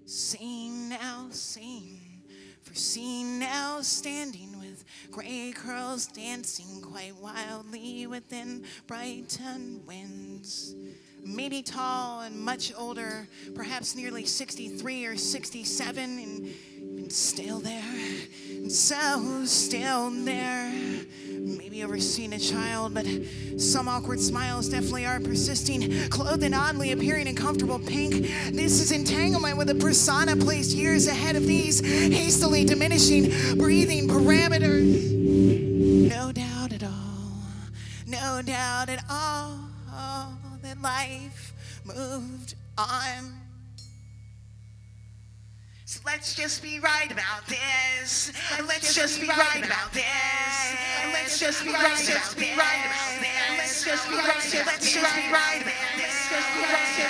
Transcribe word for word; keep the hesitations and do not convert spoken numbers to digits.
Seen now, seen, for seen now, standing with gray curls dancing quite wildly within Brighton winds. Maybe tall and much older, perhaps nearly sixty-three or sixty-seven, and, and still there, and so still there. Maybe overseeing a child, but some awkward smiles definitely are persisting. Clothed and oddly appearing in comfortable pink, this is entanglement with a persona placed years ahead of these hastily diminishing breathing parameters. No doubt at all, no doubt at all that life moved on. So let's just be right about this. And let's just be right about this. And let's just be right about this. Let's just be right. Let's just be right about this. Let's just be right.